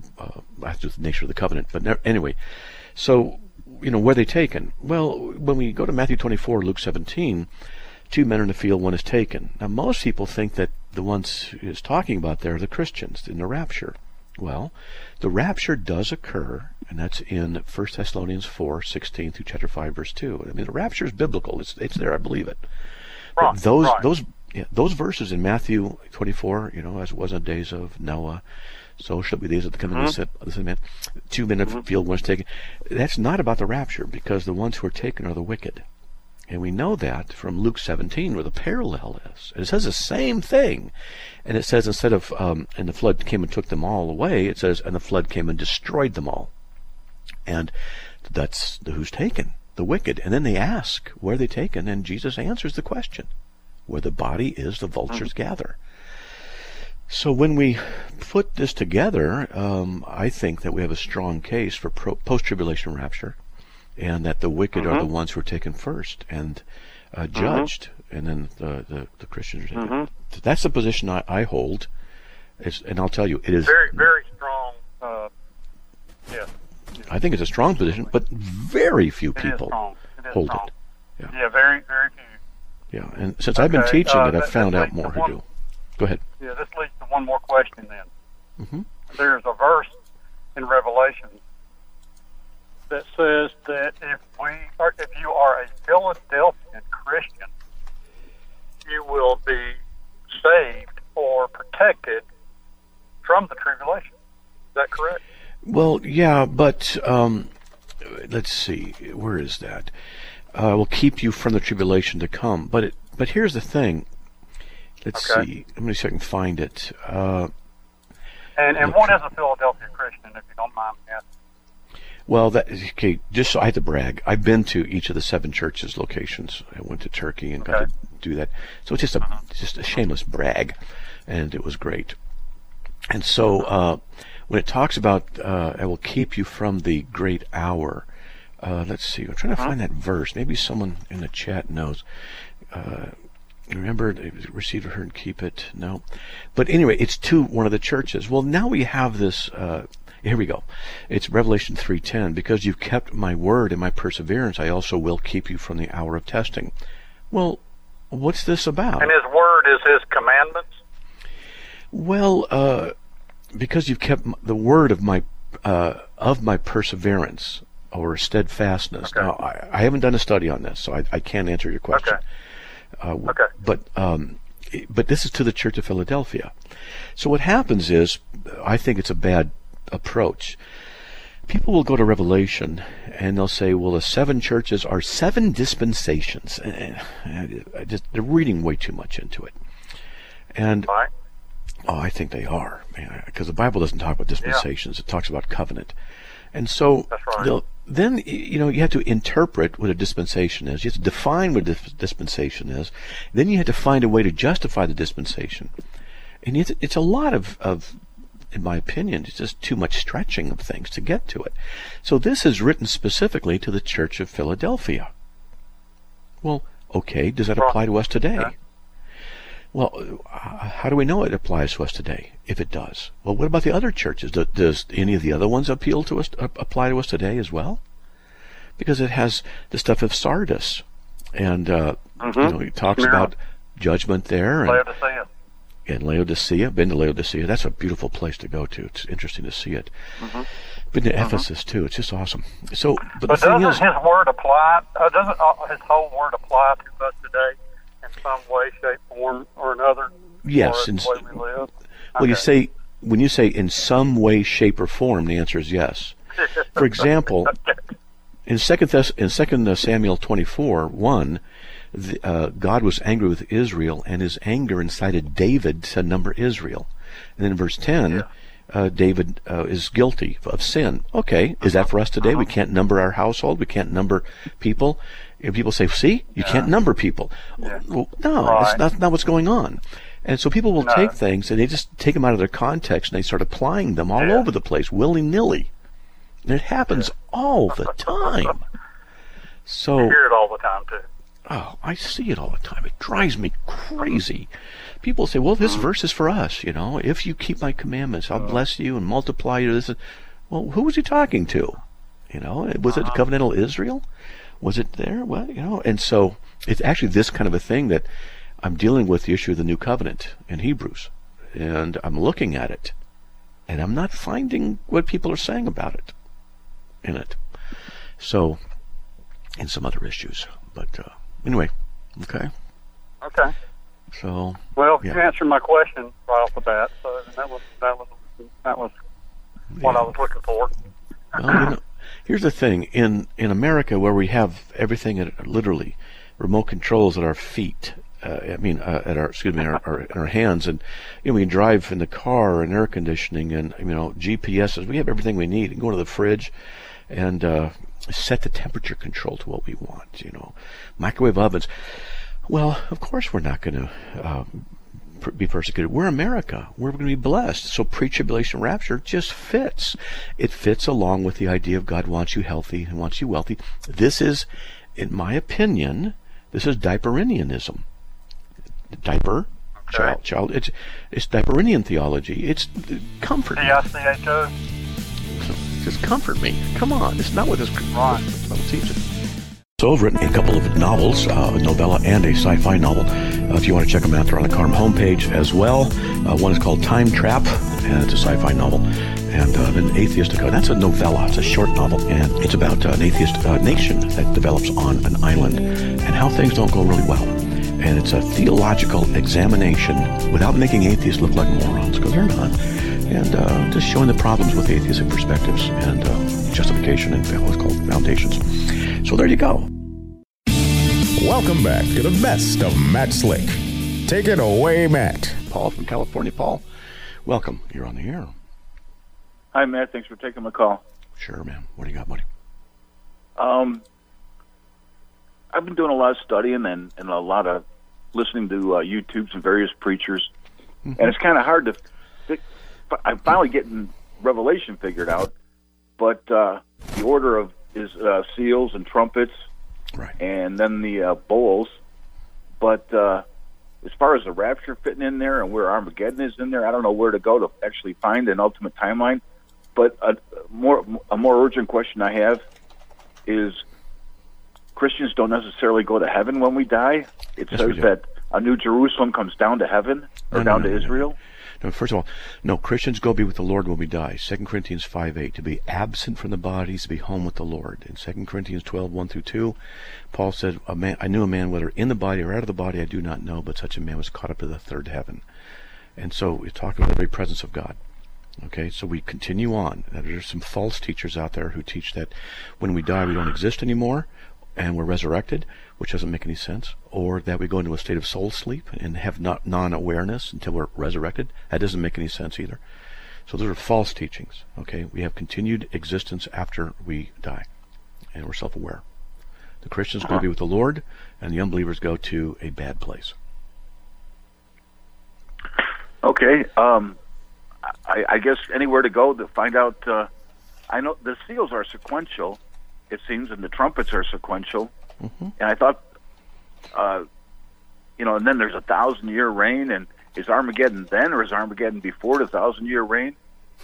the nature of the covenant. But anyway, so where are they taken? Well, when we go to Matthew 24, Luke 17, 2 men are in the field, one is taken. Now, most people think that the ones he's talking about there are the Christians in the rapture. Well, the rapture does occur, and that's in 1 Thessalonians 4:16 through chapter 5, verse 2. I mean, the rapture is biblical. It's there. I believe it. But those verses in Matthew 24, as it was in the days of Noah, so shall be days of the coming of the man. 2 men in the field, one is taken. That's not about the rapture, because the ones who are taken are the wicked. And we know that from Luke 17, where the parallel is. And it says the same thing. And it says, instead of, and the flood came and took them all away, it says, and the flood came and destroyed them all. And that's who's taken, the wicked. And then they ask, where are they taken? And Jesus answers the question. Where the body is, the vultures gather. So when we put this together, I think that we have a strong case for post-tribulation rapture, and that the wicked are the ones who are taken first and judged, and then the Christians are taken. That's the position I hold. And I'll tell you, it is very, very strong. I think it's a strong position, but very few people hold it. Yeah, very, very few. Yeah, and since I've been teaching it, I've found out more who do. Go ahead. Yeah, this leads to one more question then. There's a verse in Revelation that says that if you are a Philadelphian Christian, you will be saved or protected from the tribulation. Is that correct? Well, yeah, but let's see, where is that? Will keep you from the tribulation to come. But here's the thing. Let's see. Let me see if I can find it. And what is a Philadelphia Christian, if you don't mind me asking? Well, just so I have to brag, I've been to each of the 7 churches locations. I went to Turkey and got to do that. So it's just a shameless brag, and it was great. And so when it talks about I will keep you from the great hour, let's see. I'm trying to find that verse. Maybe someone in the chat knows. Remember, receive, heard, and keep it. No, but anyway, it's to one of the churches. Well, now we have this. Here we go. It's Revelation 3:10. Because you've kept my word and my perseverance, I also will keep you from the hour of testing. Well, what's this about? And His word is His commandments. Well, because you've kept the word of my perseverance or steadfastness. Now, I haven't done a study on this, so I can't answer your question. But this is to the Church of Philadelphia. So what happens is, I think it's a bad approach. People will go to Revelation and they'll say, well, the 7 churches are 7 dispensations. They're reading way too much into it. And I think they are, because the Bible doesn't talk about dispensations. It talks about covenant. And so then, you have to interpret what a dispensation is. You have to define what a dispensation is. Then you have to find a way to justify the dispensation. And it's a lot of, in my opinion, it's just too much stretching of things to get to it. So this is written specifically to the Church of Philadelphia. Well, okay, does that apply to us today? Well, how do we know it applies to us today, if it does? Well, what about the other churches? Does any of the other ones apply to us today as well? Because it has the stuff of Sardis, and it talks about judgment there. And Laodicea. Been to Laodicea. That's a beautiful place to go to. It's interesting to see it. Been to Ephesus too. It's just awesome. So, but doesn't His word apply? Doesn't His whole word apply to us today? In some way, shape, form, or another? Yes. In the way we live? Well, when you say in some way, shape, or form, the answer is yes. For example, in 2 Samuel 24:1, God was angry with Israel, and His anger incited David to number Israel. And then in verse 10, David is guilty of sin. Okay, is that for us today? We can't number our household. We can't number people. And people say, see, you can't number people. Well, no, that's not what's going on. And so people will take things and they just take them out of their context and they start applying them all over the place, willy-nilly. And it happens all the time. So you hear it all the time, too. Oh, I see it all the time. It drives me crazy. People say, well, this verse is for us, If you keep my commandments, I'll bless you and multiply you. Well, who was he talking to? Was it the covenantal Israel? Was it there? Well, and so it's actually this kind of a thing that I'm dealing with, the issue of the new covenant in Hebrews. And I'm looking at it. And I'm not finding what people are saying about it in it. So, and some other issues. But anyway, okay. Okay. So. Well, you answered my question right off the bat. So that was what I was looking for. Well, here's the thing: in America, where we have everything at literally remote controls at our feet. At our hands, and we can drive in the car and air conditioning and GPSs. We have everything we need. And go to the fridge and set the temperature control to what we want. Microwave ovens. Well, of course we're not going to be persecuted. We're America. We're going to be blessed. So pre-tribulation rapture just fits. It fits along with the idea of God wants you healthy and wants you wealthy. This is, in my opinion, this is diaperinianism. Diaper, child. It's diaperinian theology. It's comfort. D-I-C-H-O. Just comfort me. Come on. It's not what this Bible teaches. So I've written a couple of novels, a novella and a sci-fi novel. If you want to check them out, they're on the Carm homepage as well. One is called Time Trap, and it's a sci-fi novel. And an atheistic, that's a novella, it's a short novel, and it's about an atheist nation that develops on an island and how things don't go really well. And it's a theological examination without making atheists look like morons, because they're not. And just showing the problems with atheistic perspectives and justification and what's called foundations. So there you go. Welcome back to the best of Matt Slick. Take it away, Matt. Paul from California. Paul, welcome. You're on the air. Hi, Matt. Thanks for taking my call. Sure, man. What do you got, buddy? I've been doing a lot of studying and a lot of listening to YouTubes and various preachers. Mm-hmm. And it's kind of hard to... I'm finally getting Revelation figured out, but the order of is seals and trumpets, right, and then the bowls. But as far as the rapture fitting in there and where Armageddon is in there, I don't know where to go to actually find an ultimate timeline. But a more urgent question I have is: Christians don't necessarily go to heaven when we die. It says that a new Jerusalem comes down to heaven or down to Israel. No, first of all, no, Christians go be with the Lord when we die. 2 Corinthians 5:8, to be absent from the bodies, to be home with the Lord. In 2 Corinthians 12:1-2, Paul said, I knew a man, whether in the body or out of the body, I do not know, but such a man was caught up to the third heaven. And so we're talking about the very presence of God. Okay, so we continue on. There's some false teachers out there who teach that when we die, we don't exist anymore, and we're resurrected, which doesn't make any sense, or that we go into a state of soul sleep and have non-awareness until we're resurrected. That doesn't make any sense either. So those are false teachings. Okay, we have continued existence after we die, and we're self-aware. The Christians go to be with the Lord, and the unbelievers go to a bad place. Okay, I guess anywhere to go to find out. I know the seals are sequential, it seems, and the trumpets are sequential. Mm-hmm. And I thought, and then there's a 1,000-year reign, and is Armageddon then, or is Armageddon before the 1,000-year reign?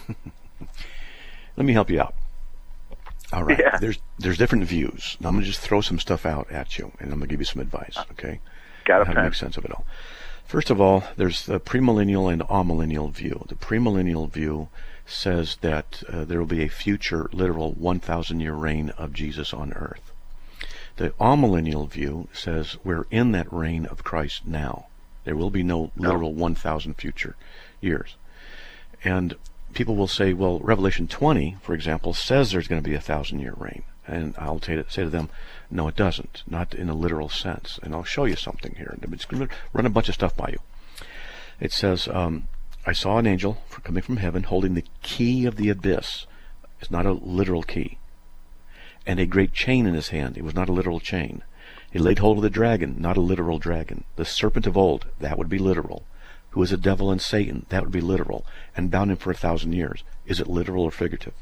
Let me help you out. All right. Yeah. There's different views. Now, I'm going to just throw some stuff out at you, and I'm going to give you some advice, okay? Got it. How to make sense of it all. First of all, there's the premillennial and amillennial view. The premillennial view says that there will be a future, literal 1,000-year reign of Jesus on earth. The amillennial view says we're in that reign of Christ now. There will be no literal 1,000 future years. And people will say, well, Revelation 20, for example, says there's going to be a 1,000-year reign. And I'll say to them, no, it doesn't, not in a literal sense. And I'll show you something here. I'm just going to run a bunch of stuff by you. It says, I saw an angel coming from heaven holding the key of the abyss. It's not a literal key. And a great chain in his hand. It was not a literal chain. He laid hold of the dragon, not a literal dragon. The serpent of old, that would be literal. Who is a devil and Satan, that would be literal. And bound him for 1,000 years. Is it literal or figurative?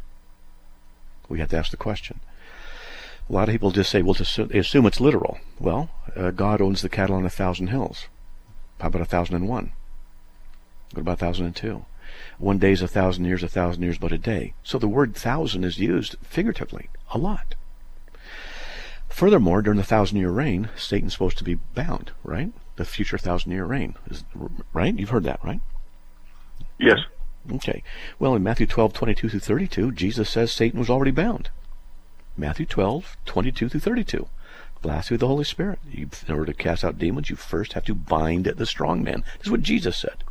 We have to ask the question. A lot of people just say, well, they assume it's literal. Well, God owns the cattle on 1,000 hills. How about 1,001? What about 1,002? 1 day is 1,000 years, 1,000 years but a day. So the word 1,000 is used figuratively a lot. Furthermore, during the 1,000-year reign, Satan's supposed to be bound, right? The future 1,000-year reign, right? You've heard that, right? Yes. Okay. Well, in Matthew 12:22-32, Jesus says Satan was already bound. Matthew 12:22-32. Blasphemy of the Holy Spirit. In order to cast out demons, you first have to bind the strong man. This is what Jesus said.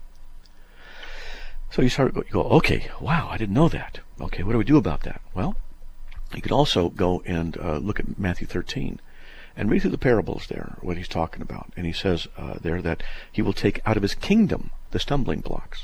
So you go, okay, wow, I didn't know that. Okay, what do we do about that? Well, you could also go and look at Matthew 13 and read through the parables there, what he's talking about. And he says there that he will take out of his kingdom the stumbling blocks.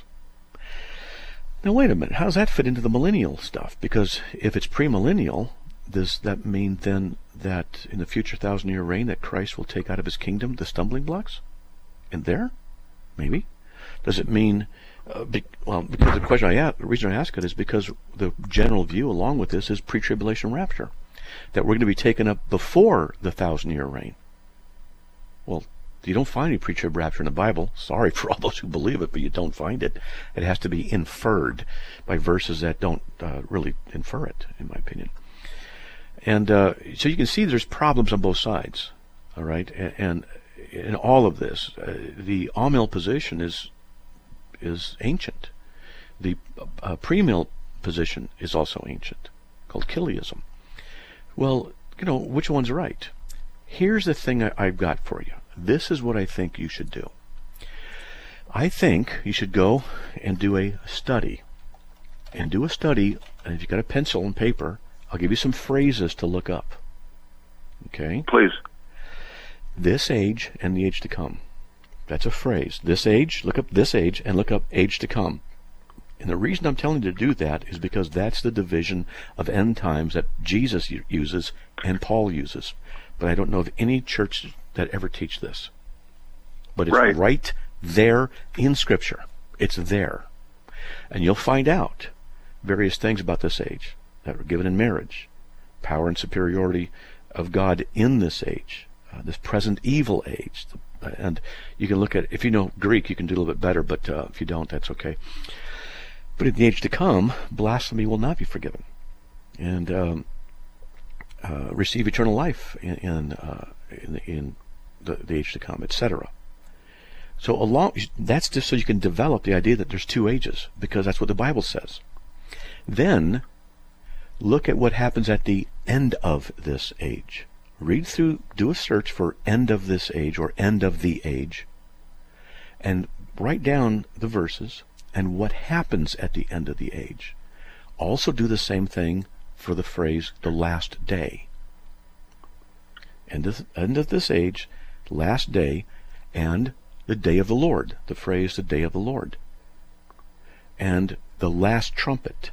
Now, wait a minute. How does that fit into the millennial stuff? Because if it's premillennial, does that mean then that in the future 1,000-year reign that Christ will take out of his kingdom the stumbling blocks? And there? Maybe. Does it mean... because the reason I ask it is because the general view along with this is pre-tribulation rapture, that we're going to be taken up before the 1,000-year reign. Well, you don't find any pre-trib rapture in the Bible. Sorry for all those who believe it, but you don't find it. It has to be inferred by verses that don't really infer it, in my opinion. And so you can see there's problems on both sides, all right? And in all of this, the amill position is ancient. The premill position is also ancient, called Chiliasm. Well, which one's right? Here's the thing I've got for you. This is what I think you should do. I think you should go and do a study. And if you've got a pencil and paper, I'll give you some phrases to look up. Okay? Please. This age and the age to come. That's a phrase. This age, look up this age, and look up age to come. And the reason I'm telling you to do that is because that's the division of end times that Jesus uses and Paul uses. But I don't know of any church that ever teach this. But it's right there in Scripture. It's there. And you'll find out various things about this age that were given in marriage, power and superiority of God in this age, this present evil age. And you can look at, if you know Greek, you can do a little bit better, but if you don't, that's okay. But in the age to come, blasphemy will not be forgiven. And receive eternal life in the age to come, etc. So that's just so you can develop the idea that there's two ages, because that's what the Bible says. Then look at what happens at the end of this age. Read through, do a search for end of this age or end of the age, and write down the verses and what happens at the end of the age. Also do the same thing for the phrase, the last day. End of this age, last day, and the day of the Lord. The phrase, the day of the Lord. And the last trumpet.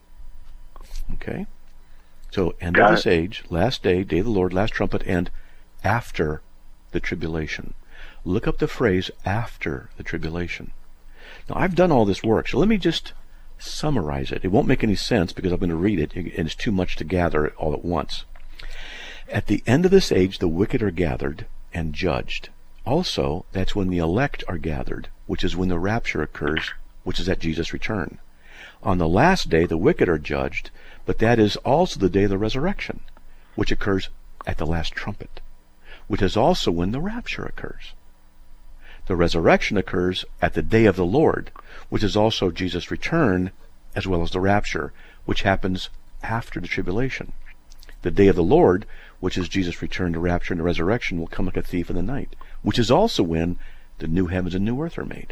Okay? So, end of this age, last day, day of the Lord, last trumpet, and after the tribulation. Look up the phrase, after the tribulation. Now, I've done all this work, so let me just summarize it. It won't make any sense because I'm going to read it, and it's too much to gather it all at once. At the end of this age, the wicked are gathered and judged. Also, that's when the elect are gathered, which is when the rapture occurs, which is at Jesus' return. On the last day, the wicked are judged, but that is also the day of the resurrection, which occurs at the last trumpet, which is also when the rapture occurs. The resurrection occurs at the day of the Lord, which is also Jesus' return, as well as the rapture, which happens after the tribulation. The day of the Lord, which is Jesus' return, the rapture, and the resurrection, will come like a thief in the night, which is also when the new heavens and new earth are made.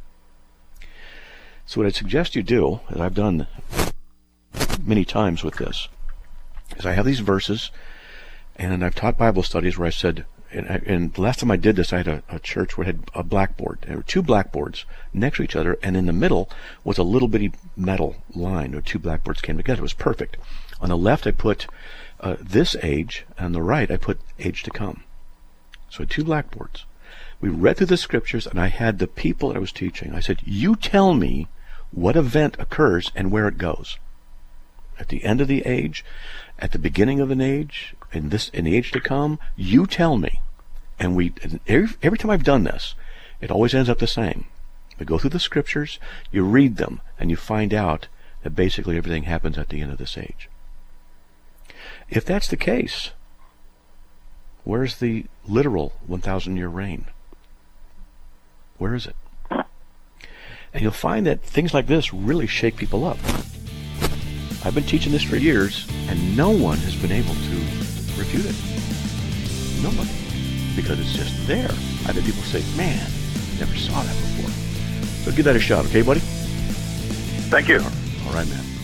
So what I'd suggest you do, as I've done many times with this, is I have these verses, and I've taught Bible studies where I said, and the last time I did this, I had a church where it had a blackboard. There were two blackboards next to each other, and in the middle was a little bitty metal line, where two blackboards came together. It was perfect. On the left, I put this age, and on the right, I put age to come. So I had two blackboards. We read through the scriptures, and I had the people that I was teaching. I said, you tell me what event occurs and where it goes. At the end of the age, at the beginning of an age, in the age to come, you tell me. And every time I've done this, it always ends up the same. We go through the scriptures, you read them, and you find out that basically everything happens at the end of this age. If that's the case, where's the literal 1,000-year reign? Where is it? And you'll find that things like this really shake people up. I've been teaching this for years, and no one has been able to refute it. Nobody. Because it's just there. I've had people say, man, never saw that before. So give that a shot, okay, buddy? Thank you. All right, man.